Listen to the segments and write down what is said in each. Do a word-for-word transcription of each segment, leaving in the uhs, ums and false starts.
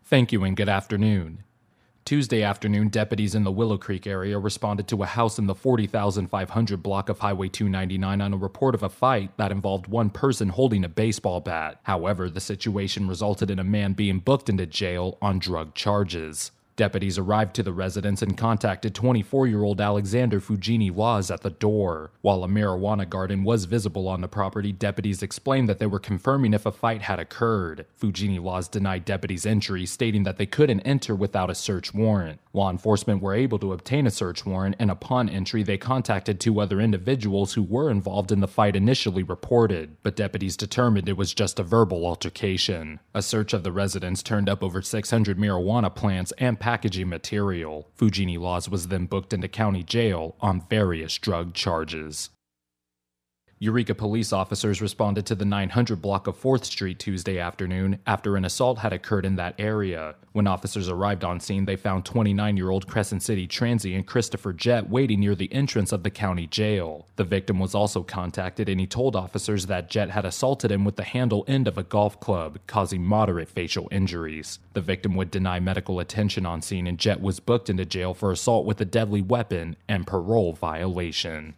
Thank you and good afternoon. Tuesday afternoon, deputies in the Willow Creek area responded to a house in the forty thousand five hundred block of Highway two ninety-nine on a report of a fight that involved one person holding a baseball bat. However, the situation resulted in a man being booked into jail on drug charges. Deputies arrived to the residence and contacted twenty-four-year-old Alexander Fujini Waz at the door. While a marijuana garden was visible on the property, deputies explained that they were confirming if a fight had occurred. Fujini Waz denied deputies entry, stating that they couldn't enter without a search warrant. Law enforcement were able to obtain a search warrant, and upon entry, they contacted two other individuals who were involved in the fight initially reported, but deputies determined it was just a verbal altercation. A search of the residence turned up over six hundred marijuana plants and packaging material. Fujini Waz was then booked into county jail on various drug charges. Eureka police officers responded to the nine hundred block of fourth Street Tuesday afternoon after an assault had occurred in that area. When officers arrived on scene, they found twenty-nine-year-old Crescent City transient Christopher Jett waiting near the entrance of the county jail. The victim was also contacted, and he told officers that Jett had assaulted him with the handle end of a golf club, causing moderate facial injuries. The victim would deny medical attention on scene, and Jett was booked into jail for assault with a deadly weapon and parole violation.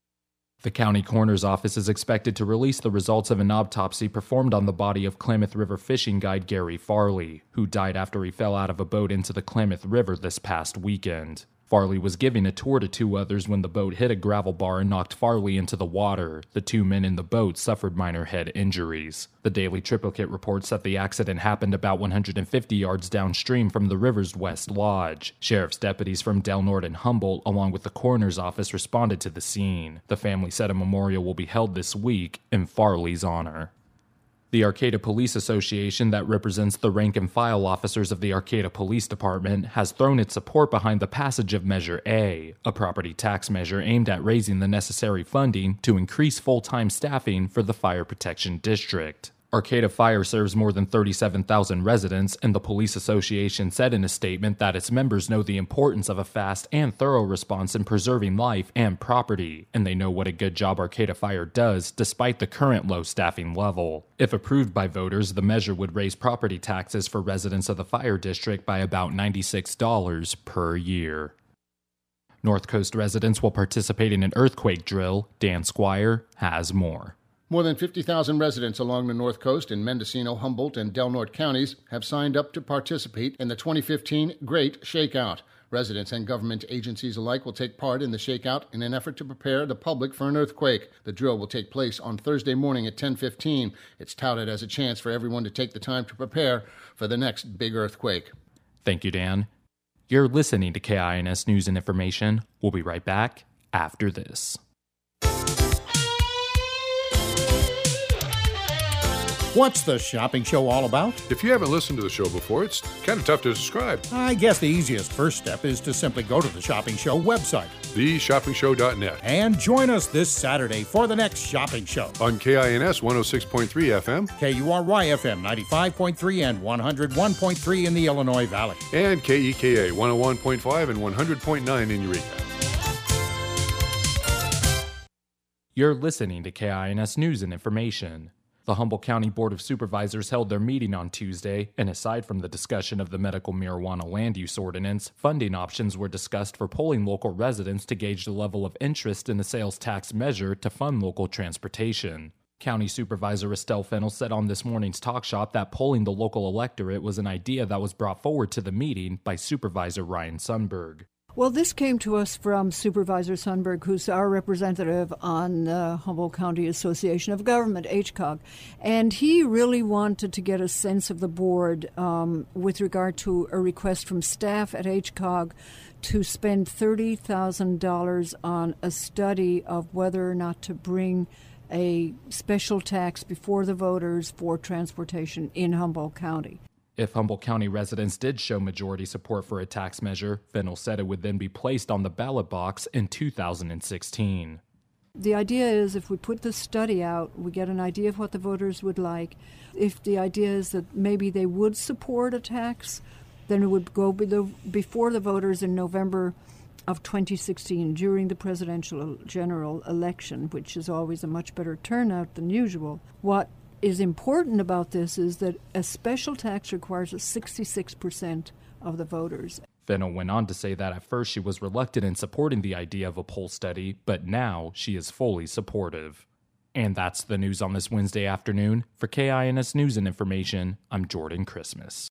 The county coroner's office is expected to release the results of an autopsy performed on the body of Klamath River fishing guide Gary Farley, who died after he fell out of a boat into the Klamath River this past weekend. Farley was giving a tour to two others when the boat hit a gravel bar and knocked Farley into the water. The two men in the boat suffered minor head injuries. The Daily Triplicate reports that the accident happened about one hundred fifty yards downstream from the river's west lodge. Sheriff's deputies from Del Norte and Humboldt, along with the coroner's office, responded to the scene. The family said a memorial will be held this week in Farley's honor. The Arcata Police Association, that represents the rank-and-file officers of the Arcata Police Department, has thrown its support behind the passage of Measure A, a property tax measure aimed at raising the necessary funding to increase full-time staffing for the Fire Protection District. Arcata Fire serves more than thirty-seven thousand residents, and the Police Association said in a statement that its members know the importance of a fast and thorough response in preserving life and property, and they know what a good job Arcata Fire does despite the current low staffing level. If approved by voters, the measure would raise property taxes for residents of the fire district by about ninety-six dollars per year. North Coast residents will participate in an earthquake drill. Dan Squire has more. More than fifty thousand residents along the North Coast in Mendocino, Humboldt, and Del Norte counties have signed up to participate in the twenty fifteen Great Shakeout. Residents and government agencies alike will take part in the shakeout in an effort to prepare the public for an earthquake. The drill will take place on Thursday morning at ten fifteen. It's touted as a chance for everyone to take the time to prepare for the next big earthquake. Thank you, Dan. You're listening to K I N S News and Information. We'll be right back after this. What's the shopping show all about? If you haven't listened to the show before, it's kind of tough to describe. I guess the easiest first step is to simply go to the Shopping Show website, the shopping show dot net, and join us this Saturday for the next shopping show. On K I N S one oh six point three F M, K U R Y F M ninety-five point three and one oh one point three in the Illinois Valley, and K E K A one oh one point five and one hundred point nine in Eureka. You're listening to K I N S News and Information. The Humboldt County Board of Supervisors held their meeting on Tuesday, and aside from the discussion of the medical marijuana land use ordinance, funding options were discussed for polling local residents to gauge the level of interest in the sales tax measure to fund local transportation. County Supervisor Estelle Fennell said on this morning's talk shop that polling the local electorate was an idea that was brought forward to the meeting by Supervisor Ryan Sundberg. Well, this came to us from Supervisor Sundberg, who's our representative on the Humboldt County Association of Government, H C O G, and he really wanted to get a sense of the board um, with regard to a request from staff at H C O G to spend thirty thousand dollars on a study of whether or not to bring a special tax before the voters for transportation in Humboldt County. If Humboldt County residents did show majority support for a tax measure, Fennell said it would then be placed on the ballot box in two thousand sixteen. The idea is if we put the study out, we get an idea of what the voters would like. If the idea is that maybe they would support a tax, then it would go before the voters in November of twenty sixteen during the presidential general election, which is always a much better turnout than usual. What is important about this is that a special tax requires a sixty-six percent of the voters. Fennell went on to say that at first she was reluctant in supporting the idea of a poll study, but now she is fully supportive. And that's the news on this Wednesday afternoon. For K I N S News and Information, I'm Jordan Christmas.